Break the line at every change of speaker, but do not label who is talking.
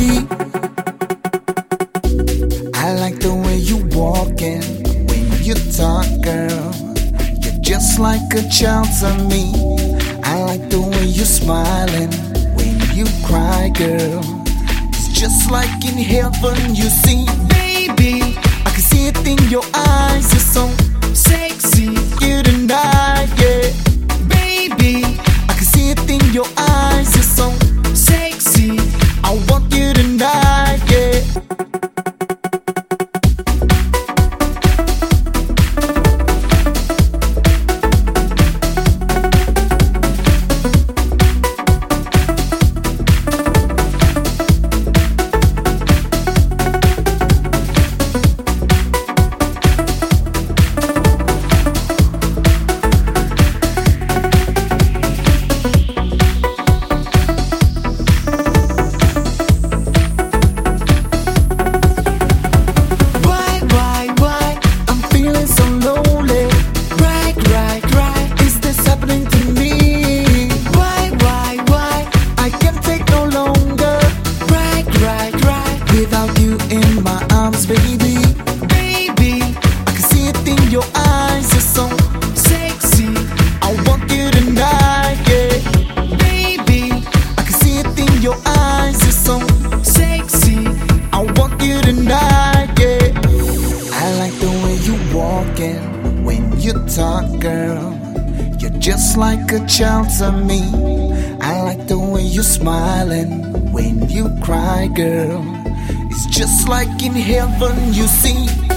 I like the way you walking when you talk, girl. You're just like a child to me. I like the way you smiling when you cry, girl. It's just like in heaven, you see, baby. I can see it in your eyes. You're so sexy, you tonight, yeah, baby. I can see it in your eyes. You're so sexy. I want you tonight, yeah. Without you in my arms, baby, baby, I can see it in your eyes. You're so sexy. I want you tonight, yeah, baby. I can see it in your eyes. You're so sexy. I want you tonight, yeah. I like the way you walking when you talk, girl. You're just like a child to me. I like the way you smiling when you cry, girl. It's just like in heaven, you see.